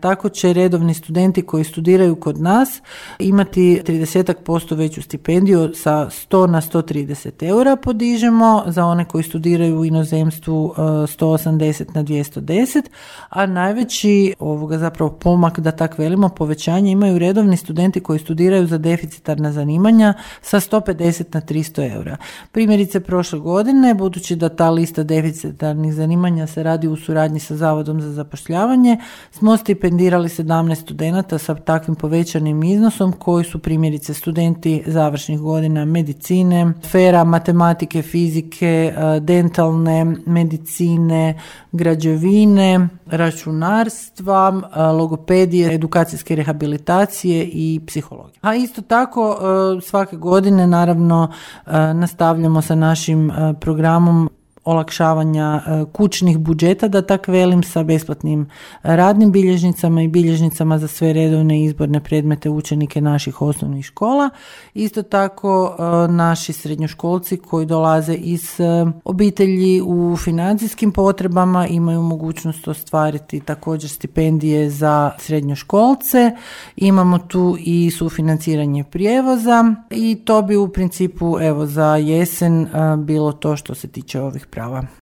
tako će redovni studenti koji studiraju kod nas imati 30% veću stipendiju, sa 100 na 130 eura podižemo, za one koji studiraju u inozemstvu 180 na 210, a najveći zapravo pomak, da tak velimo, povećanje imaju redovni studenti koji studiraju za deficitarna zanimanja sa 150 na 300 eura. Primjerice prošle godine, budući da ta lista deficitarnih zanimanja se radi u suradnji sa Zavodom za zapošljavanje, smo stipendirali 17 studenata sa takvim povećanim iznosom koji su primjerice studenti završnih godina medicine, sfera matematike, fizike, dentalne medicine, građevine, računarstva, logopedije, edukacijske rehabilitacije i psihologije. A isto tako svake godine naravno nastavljamo sa našim programom olakšavanja kućnih budžeta, da tak velim, sa besplatnim radnim bilježnicama i bilježnicama za sve redovne izborne predmete učenike naših osnovnih škola. Isto tako naši srednjoškolci koji dolaze iz obitelji u financijskim potrebama imaju mogućnost ostvariti također stipendije za srednjoškolce. Imamo tu i sufinanciranje prijevoza i to bi u principu za jesen bilo to što se tiče ovih prava.